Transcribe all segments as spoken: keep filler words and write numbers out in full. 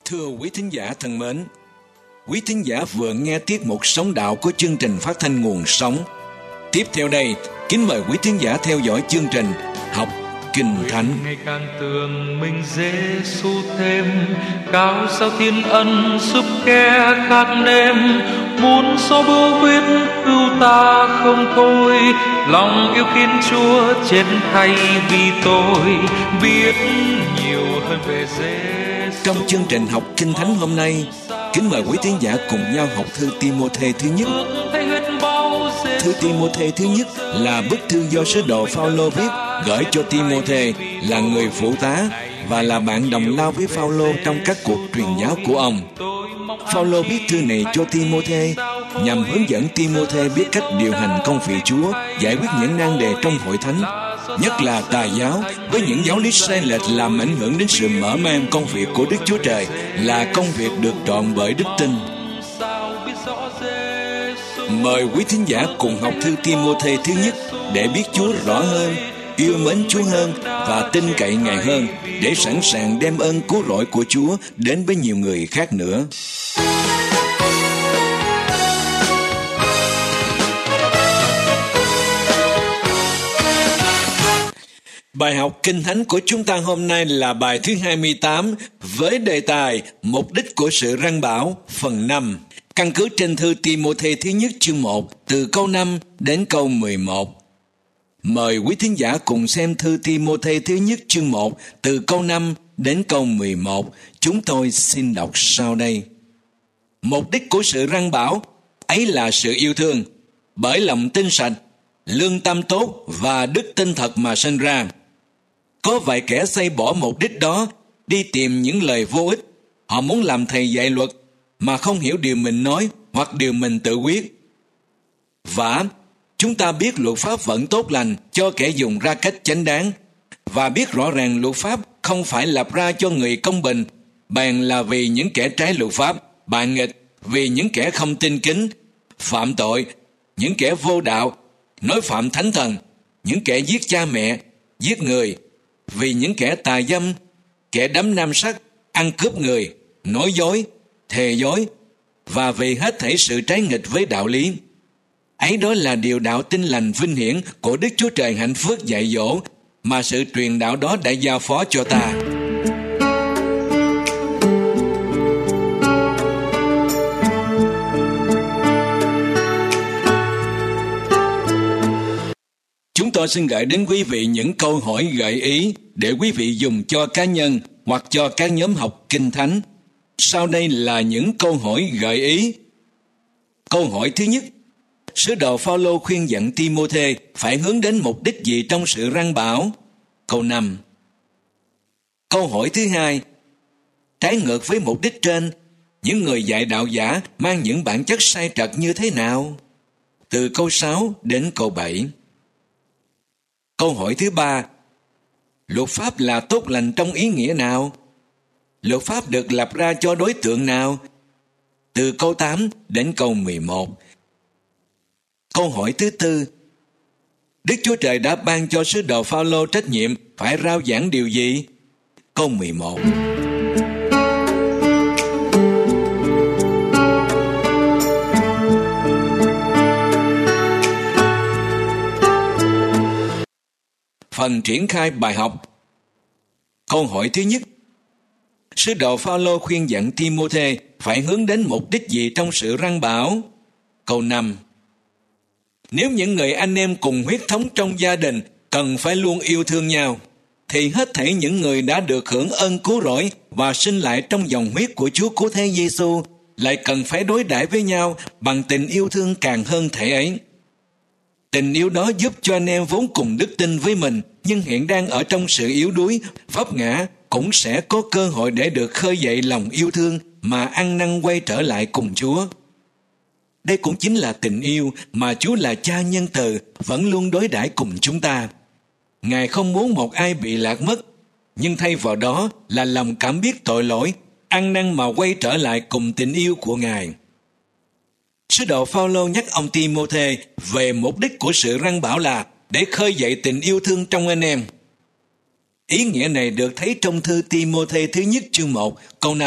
Thưa quý thính giả thân mến, quý thính giả vừa nghe tiết mục Sống Đạo của chương trình phát thanh Nguồn Sống. Tiếp theo đây, kính mời quý thính giả theo dõi chương trình Học Kinh Thánh. Ngày càng tưởng mình Giê-xu thêm, cao sao thiên ân giúp kẻ khác nêm, muốn xóa bưu huyết cứu ta không thôi, lòng yêu kính Chúa chết thay vì tôi, biết nhiều hơn về Giê-xu. Trong chương trình Học Kinh Thánh hôm nay, kính mời quý thính giả cùng nhau học thư Ti-mô-thê thứ nhất. Thư Ti-mô-thê thứ nhất là bức thư do sứ đồ Phao-lô viết gửi cho Ti-mô-thê là người phụ tá và là bạn đồng lao với Phao-lô trong các cuộc truyền giáo của ông. Phao-lô viết thư này cho Ti-mô-thê nhằm hướng dẫn Ti-mô-thê biết cách điều hành công việc Chúa, giải quyết những nan đề trong hội thánh, nhất là tà giáo với những giáo lý sai lệch làm ảnh hưởng đến sự mở mang công việc của Đức Chúa Trời là công việc được trọn bởi đức tin. Mời quý thính giả cùng học thư Ti-mô-thê thứ nhất để biết Chúa rõ hơn, yêu mến Chúa hơn và tin cậy Ngài hơn, để sẵn sàng đem ơn cứu rỗi của Chúa đến với nhiều người khác nữa. Bài học Kinh Thánh của chúng ta hôm nay là bài thứ hai mươi tám với đề tài Mục đích của sự răn bảo phần năm. Căn cứ trên thư Ti-mô-thê thứ nhất chương một từ câu năm đến câu mười một. Mời quý thính giả cùng xem thư Ti-mô-thê thứ nhất chương một từ câu năm đến câu mười một. Chúng tôi xin đọc sau đây. Mục đích của sự răn bảo ấy là sự yêu thương, bởi lòng tin sạch, lương tâm tốt và đức tin thật mà sinh ra. Có vài kẻ xây bỏ mục đích đó, đi tìm những lời vô ích. Họ muốn làm thầy dạy luật mà không hiểu điều mình nói hoặc điều mình tự quyết. Và chúng ta biết luật pháp vẫn tốt lành cho kẻ dùng ra cách chánh đáng, và biết rõ ràng luật pháp không phải lập ra cho người công bình, bèn là vì những kẻ trái luật pháp, bạn nghịch, vì những kẻ không tin kính, phạm tội, những kẻ vô đạo, nói phạm thánh thần, những kẻ giết cha mẹ, giết người, vì những kẻ tà dâm, kẻ đắm nam sắc, ăn cướp người, nói dối, thề dối, và vì hết thảy sự trái nghịch với đạo lý. Ấy đó là điều đạo tin lành vinh hiển của Đức Chúa Trời hạnh phúc dạy dỗ mà sự truyền đạo đó đã giao phó cho ta. Chúng tôi xin gửi đến quý vị những câu hỏi gợi ý để quý vị dùng cho cá nhân hoặc cho các nhóm học Kinh Thánh. Sau đây là những câu hỏi gợi ý. Câu hỏi thứ nhất: sứ đồ Phao-lô khuyên dặn Ti-mô-thê phải hướng đến mục đích gì trong sự răn bảo? Câu năm. Câu hỏi thứ hai: trái ngược với mục đích trên, những người dạy đạo giả mang những bản chất sai trật như thế nào? Từ câu sáu đến câu bảy. Câu hỏi thứ ba: luật pháp là tốt lành trong ý nghĩa nào? Luật pháp được lập ra cho đối tượng nào? Từ câu tám đến câu mười một. Câu hỏi thứ tư: Đức Chúa Trời đã ban cho sứ đồ Phao-lô trách nhiệm phải rao giảng điều gì? Câu mười một. Phần triển khai bài học. Câu hỏi thứ nhất: sứ đồ Phao-lô khuyên dặn Ti-mô-thê phải hướng đến mục đích gì trong sự răn bảo? Câu năm. Nếu những người anh em cùng huyết thống trong gia đình cần phải luôn yêu thương nhau, thì hết thảy những người đã được hưởng ơn cứu rỗi và sinh lại trong dòng huyết của Chúa Cứu Thế Giêsu lại cần phải đối đãi với nhau bằng tình yêu thương càng hơn thể ấy. Tình yêu đó giúp cho anh em vốn cùng đức tin với mình nhưng hiện đang ở trong sự yếu đuối, vấp ngã, cũng sẽ có cơ hội để được khơi dậy lòng yêu thương mà ăn năn quay trở lại cùng Chúa. Đây cũng chính là tình yêu mà Chúa là Cha nhân từ vẫn luôn đối đãi cùng chúng ta. Ngài không muốn một ai bị lạc mất, nhưng thay vào đó là lòng cảm biết tội lỗi, ăn năn mà quay trở lại cùng tình yêu của Ngài. Sứ đồ Phao-lô nhắc ông Ti-mô-thê về mục đích của sự răn bảo là để khơi dậy tình yêu thương trong anh em. Ý nghĩa này được thấy trong thư Ti-mô-thê thứ nhất chương một câu năm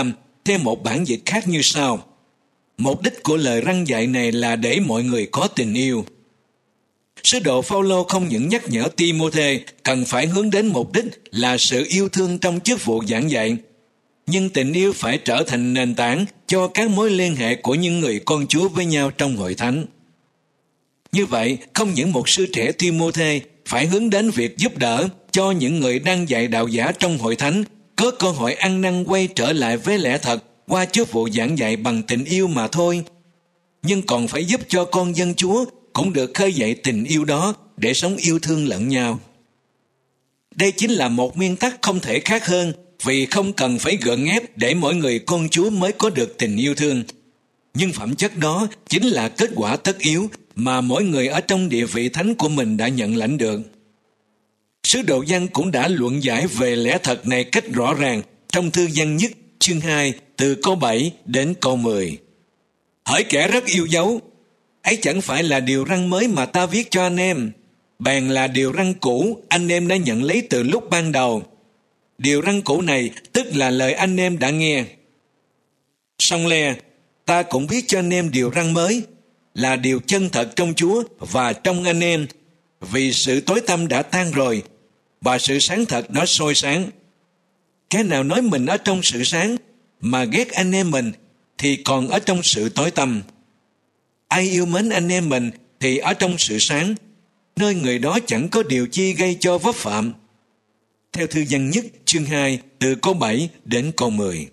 thêm một bản dịch khác như sau: mục đích của lời răn dạy này là để mọi người có tình yêu. Sứ đồ Phao-lô không những nhắc nhở Ti-mô-thê cần phải hướng đến mục đích là sự yêu thương trong chức vụ giảng dạy, nhưng tình yêu phải trở thành nền tảng cho các mối liên hệ của những người con Chúa với nhau trong hội thánh. Như vậy, không những mục sư trẻ Ti-mô-thê phải hướng đến việc giúp đỡ cho những người đang dạy đạo giả trong hội thánh có cơ hội ăn năn quay trở lại với lẽ thật qua chức vụ giảng dạy bằng tình yêu mà thôi, nhưng còn phải giúp cho con dân Chúa cũng được khơi dậy tình yêu đó để sống yêu thương lẫn nhau. Đây chính là một nguyên tắc không thể khác hơn, vì không cần phải gượng ép để mỗi người con Chúa mới có được tình yêu thương. Nhưng phẩm chất đó chính là kết quả tất yếu mà mỗi người ở trong địa vị thánh của mình đã nhận lãnh được. Sứ đồ Giăng cũng đã luận giải về lẽ thật này cách rõ ràng trong thư Giăng nhất chương hai từ câu bảy đến câu mười. Hỡi kẻ rất yêu dấu, ấy chẳng phải là điều răn mới mà ta viết cho anh em, bèn là điều răn cũ anh em đã nhận lấy từ lúc ban đầu. Điều răn cũ này tức là lời anh em đã nghe. Song le, ta cũng viết cho anh em điều răn mới, là điều chân thật trong Chúa và trong anh em, vì sự tối tăm đã tan rồi và sự sáng thật đã soi sáng. Kẻ nào nói mình ở trong sự sáng mà ghét anh em mình thì còn ở trong sự tối tăm. Ai yêu mến anh em mình thì ở trong sự sáng, nơi người đó chẳng có điều chi gây cho vấp phạm. Theo thư Giăng nhất chương hai từ câu bảy đến câu mười.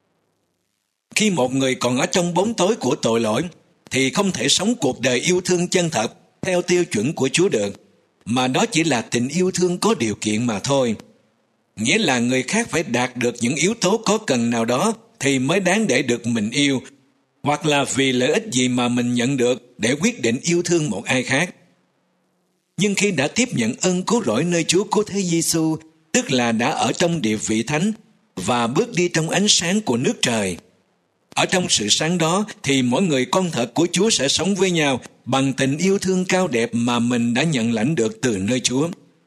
Khi một người còn ở trong bóng tối của tội lỗi thì không thể sống cuộc đời yêu thương chân thật theo tiêu chuẩn của Chúa được, mà đó chỉ là tình yêu thương có điều kiện mà thôi. Nghĩa là người khác phải đạt được những yếu tố có cần nào đó thì mới đáng để được mình yêu, hoặc là vì lợi ích gì mà mình nhận được để quyết định yêu thương một ai khác. Nhưng khi đã tiếp nhận ơn cứu rỗi nơi Chúa Cứu Thế Giêsu, tức là đã ở trong địa vị thánh và bước đi trong ánh sáng của nước trời, ở trong sự sáng đó thì mỗi người con thật của Chúa sẽ sống với nhau bằng tình yêu thương cao đẹp mà mình đã nhận lãnh được từ nơi Chúa.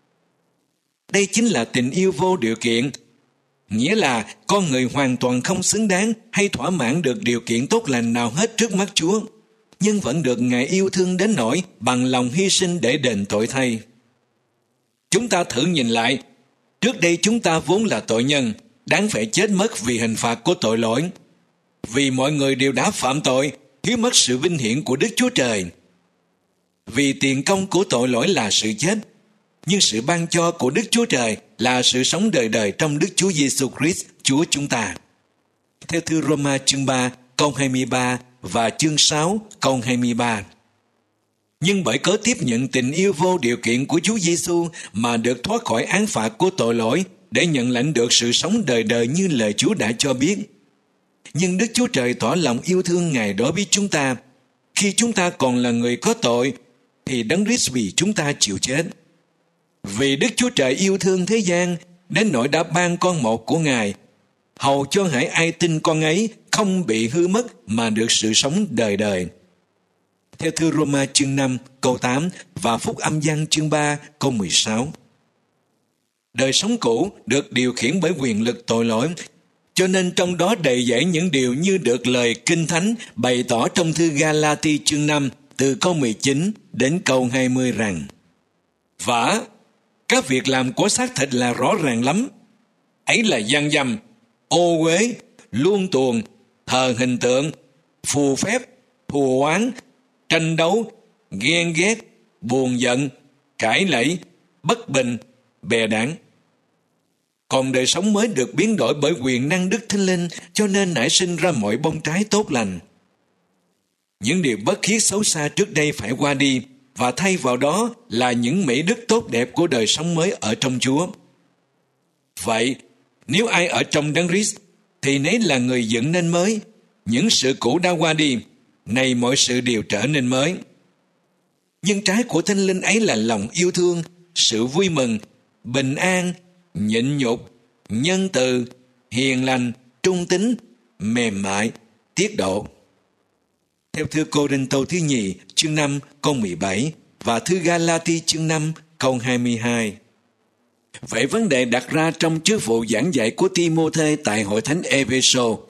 Đây chính là tình yêu vô điều kiện, nghĩa là con người hoàn toàn không xứng đáng hay thỏa mãn được điều kiện tốt lành nào hết trước mắt Chúa, nhưng vẫn được Ngài yêu thương đến nỗi bằng lòng hy sinh để đền tội thay. Chúng ta thử nhìn lại, trước đây chúng ta vốn là tội nhân, đáng phải chết mất vì hình phạt của tội lỗi. Vì mọi người đều đã phạm tội, thiếu mất sự vinh hiển của Đức Chúa Trời. Vì tiền công của tội lỗi là sự chết, nhưng sự ban cho của Đức Chúa Trời là sự sống đời đời trong Đức Chúa Giêsu Christ, Chúa chúng ta. Theo thư Roma chương ba câu hai mươi ba và chương sáu câu hai mươi ba. Nhưng bởi cớ tiếp nhận tình yêu vô điều kiện của Chúa Giêsu mà được thoát khỏi án phạt của tội lỗi để nhận lãnh được sự sống đời đời như lời Chúa đã cho biết. Nhưng Đức Chúa Trời tỏ lòng yêu thương Ngài đối với chúng ta. Khi chúng ta còn là người có tội, thì Đấng Christ vì chúng ta chịu chết. Vì Đức Chúa Trời yêu thương thế gian, đến nỗi đã ban con một của Ngài, hầu cho hễ ai tin con ấy không bị hư mất mà được sự sống đời đời. Theo thư Roma chương năm câu tám và Phúc Âm Giăng chương ba câu mười sáu. Đời sống cũ được điều khiển bởi quyền lực tội lỗi, cho nên trong đó đầy dẫy những điều như được lời Kinh Thánh bày tỏ trong thư Ga-la-ti chương năm từ câu mười chín đến câu hai mươi rằng: Vả, các việc làm của xác thịt là rõ ràng lắm. Ấy là gian dâm, ô uế, luông tuồng, thờ hình tượng, phù phép, thù oán, tranh đấu, ghen ghét, buồn giận, cãi lẫy, bất bình, bè đảng. Còn đời sống mới được biến đổi bởi quyền năng Đức Thánh Linh, cho nên nảy sinh ra mọi bông trái tốt lành. Những điều bất khiết xấu xa trước đây phải qua đi, và thay vào đó là những mỹ đức tốt đẹp của đời sống mới ở trong Chúa. Vậy, nếu ai ở trong Đấng Christ, thì nấy là người dựng nên mới. Những sự cũ đã qua đi, này mọi sự đều trở nên mới. Nhưng trái của Thánh Linh ấy là lòng yêu thương, sự vui mừng, bình an, nhịn nhục, nhân từ, hiền lành, trung tín, mềm mại, tiết độ. Theo thư Cô-rinh-tô thứ nhì chương năm câu mười bảy và thư Ga-la-ti chương năm câu hai mươi hai. Vậy vấn đề đặt ra trong chức vụ giảng dạy của Ti-mô-thê tại hội thánh Ê-phê-sô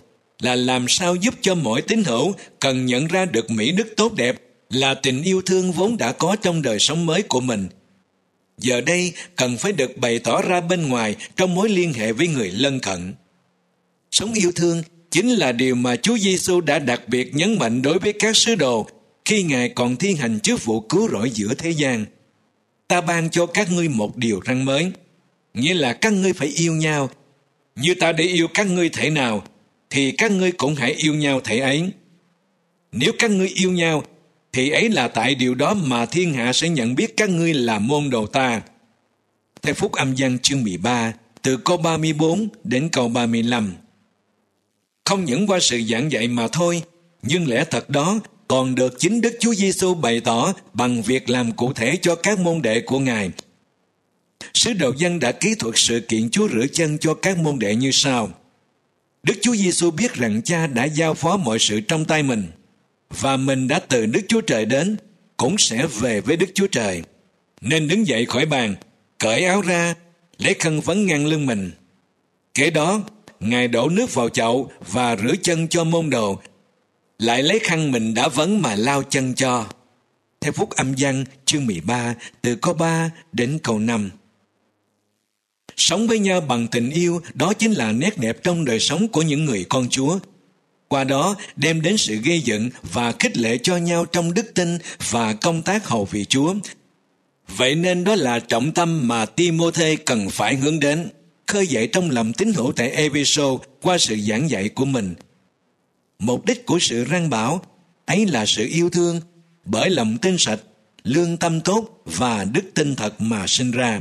là làm sao giúp cho mỗi tín hữu cần nhận ra được mỹ đức tốt đẹp là tình yêu thương vốn đã có trong đời sống mới của mình. Giờ đây cần phải được bày tỏ ra bên ngoài trong mối liên hệ với người lân cận. Sống yêu thương chính là điều mà Chúa Giêsu đã đặc biệt nhấn mạnh đối với các sứ đồ khi Ngài còn thi hành chức vụ cứu rỗi giữa thế gian. Ta ban cho các ngươi một điều răn mới, nghĩa là các ngươi phải yêu nhau. Như ta để yêu các ngươi thể nào, thì các ngươi cũng hãy yêu nhau thể ấy. Nếu các ngươi yêu nhau, thì ấy là tại điều đó mà thiên hạ sẽ nhận biết các ngươi là môn đồ ta. Theo Phúc Âm Giăng chương mười ba, từ câu ba mươi bốn đến câu ba mươi lăm. Không những qua sự giảng dạy mà thôi, nhưng lẽ thật đó còn được chính Đức Chúa Giêsu bày tỏ bằng việc làm cụ thể cho các môn đệ của Ngài. Sứ đồ Giăng đã kỹ thuật sự kiện Chúa rửa chân cho các môn đệ như sau. Đức Chúa Giêsu biết rằng Cha đã giao phó mọi sự trong tay mình, và mình đã từ Đức Chúa Trời đến, cũng sẽ về với Đức Chúa Trời. Nên đứng dậy khỏi bàn, cởi áo ra, lấy khăn vấn ngang lưng mình. Kế đó, Ngài đổ nước vào chậu và rửa chân cho môn đồ, lại lấy khăn mình đã vấn mà lau chân cho. Theo Phúc Âm Giăng chương mười ba, từ câu ba đến câu năm. Sống với nhau bằng tình yêu, đó chính là nét đẹp trong đời sống của những người con Chúa. Qua đó đem đến sự gây dựng và khích lệ cho nhau trong đức tin và công tác hầu vị Chúa. Vậy nên đó là trọng tâm mà Ti-mô-thê cần phải hướng đến, khơi dậy trong lòng tín hữu tại Ê-phê-sô qua sự giảng dạy của mình. Mục đích của sự răn bảo ấy là sự yêu thương, bởi lòng tin sạch, lương tâm tốt và đức tin thật mà sinh ra.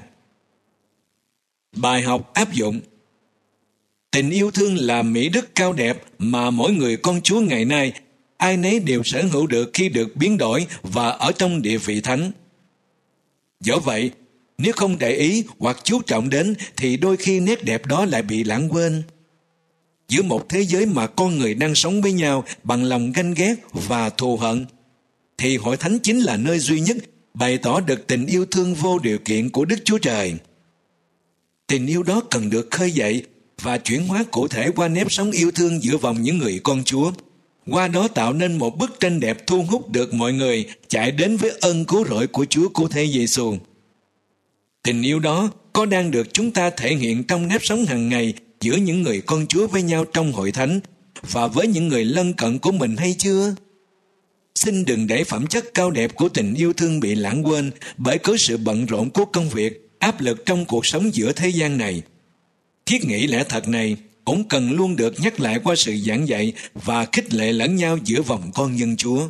Bài học áp dụng. Tình yêu thương là mỹ đức cao đẹp mà mỗi người con Chúa ngày nay ai nấy đều sở hữu được khi được biến đổi và ở trong địa vị thánh. Dẫu vậy, nếu không để ý hoặc chú trọng đến thì đôi khi nét đẹp đó lại bị lãng quên. Giữa một thế giới mà con người đang sống với nhau bằng lòng ganh ghét và thù hận, thì hội thánh chính là nơi duy nhất bày tỏ được tình yêu thương vô điều kiện của Đức Chúa Trời. Tình yêu đó cần được khơi dậy và chuyển hóa cụ thể qua nếp sống yêu thương giữa vòng những người con Chúa. Qua đó tạo nên một bức tranh đẹp thu hút được mọi người chạy đến với ơn cứu rỗi của Chúa Cứu Thế Giêsu. Tình yêu đó có đang được chúng ta thể hiện trong nếp sống hàng ngày giữa những người con Chúa với nhau trong hội thánh và với những người lân cận của mình hay chưa? Xin đừng để phẩm chất cao đẹp của tình yêu thương bị lãng quên bởi có sự bận rộn của công việc, áp lực trong cuộc sống giữa thế gian này. Thiết nghĩ lẽ thật này cũng cần luôn được nhắc lại qua sự giảng dạy và khích lệ lẫn nhau giữa vòng con dân Chúa.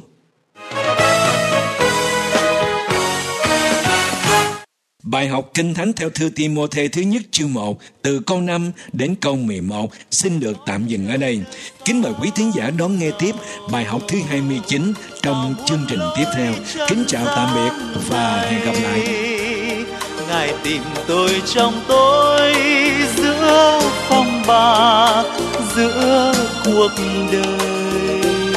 Bài học Kinh Thánh theo thư Ti-mô-thê thứ nhất chương một từ câu năm đến câu mười một xin được tạm dừng ở đây. Kính mời quý thính giả đón nghe tiếp bài học thứ hai mươi chín trong chương trình tiếp theo. Kính chào tạm biệt và hẹn gặp lại. Ngài tìm tôi trong tối giữa phong ba, giữa cuộc đời.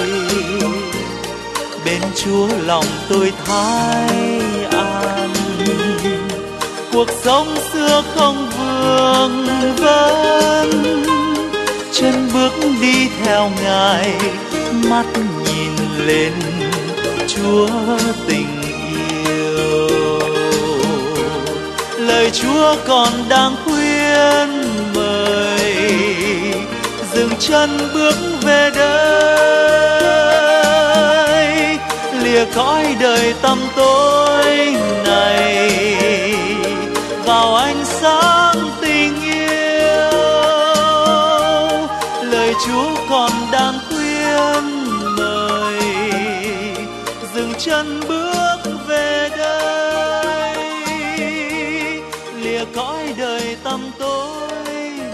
Bên Chúa lòng tôi thái an, cuộc sống xưa không vương vấn. Chân bước đi theo Ngài, mắt nhìn lên Chúa tình yêu. Lời Chúa còn đang khuyên mời, dừng chân bước về đây, lìa cõi đời tăm tối này, vào ánh sáng tình yêu. Lời Chúa còn đang khuyên mời, dừng chân bước về đây, lìa cõi đời tăm tối